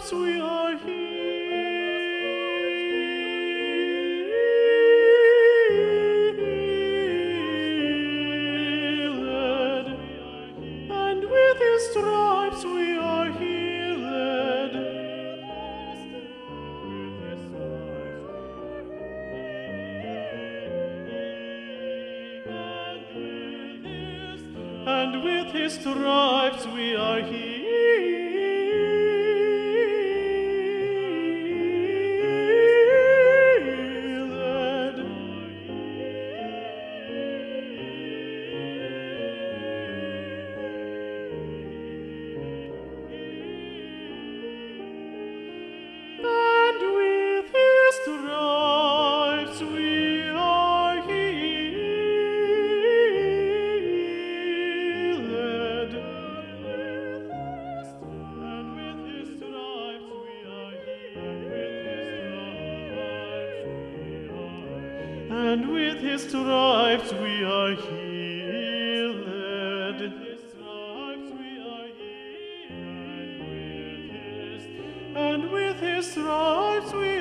stripes we are healed, and with his stripes we are healed. And with his stripes we are healed. And with his stripes we are healed. And with his stripes we are healed. And with his stripes we are healed. And with his stripes we